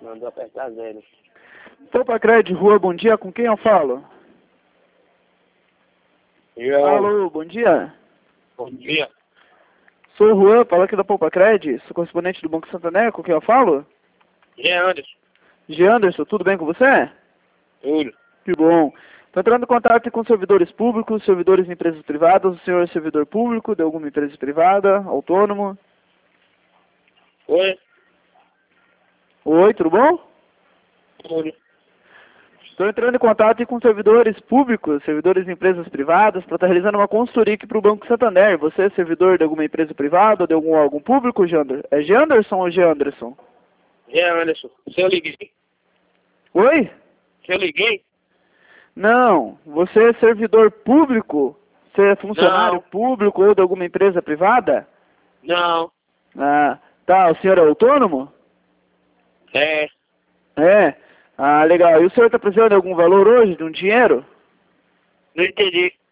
Mandou apertar 0. Poupa-Crédito, Rua, bom dia, com quem eu falo? Alô, bom dia. Bom dia. Sou o Juan, falo aqui da Poupa-Crédito, sou correspondente do Banco Santander, com quem eu falo? Jean Anderson. G. Anderson, tudo bem com você? Tudo. Que bom. Estou entrando em contato com servidores públicos, servidores de empresas privadas. O senhor é servidor público de alguma empresa privada, autônomo? Oi. Oi, tudo bom? Tudo. Estou entrando em contato com servidores públicos, servidores de empresas privadas, para estar realizando uma consultoria aqui para o Banco Santander. Você é servidor de alguma empresa privada ou de algum órgão público, Jander? É G. Anderson ou G. Anderson? Jean Anderson. Se eu liguei? Oi? Se eu liguei? Não, você é servidor público? Você é funcionário Não. público ou de alguma empresa privada? Não. Ah, tá, o senhor é autônomo? É. É. Ah, legal. E o senhor está precisando de algum valor hoje, de um dinheiro? Não entendi.